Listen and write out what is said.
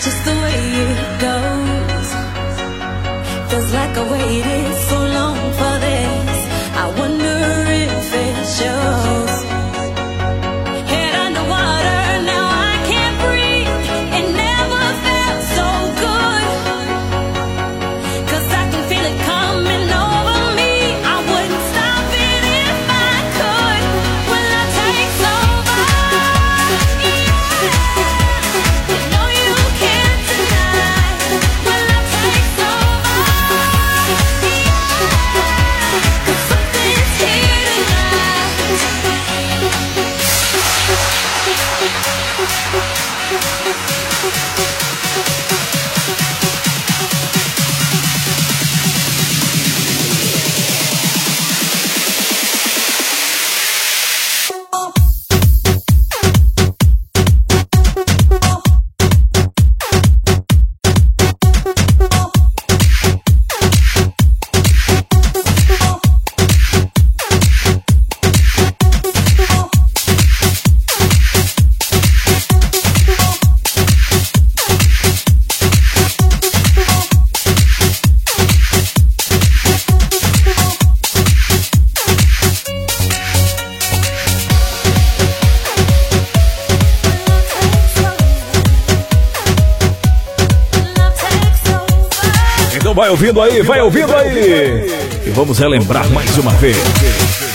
just the way it goes. Feels like I waited so long for this. I wonder if it shows. Head underwater, now I can't breathe. It never felt so good. 'Cause I can feel it coming over me. I wouldn't stop it if I could. When love takes over, yeah. You know you can't deny. When love takes over, yeah. 'Cause something's here Vai ouvindo aí, vai ouvindo aí. E vamos relembrar mais uma vez.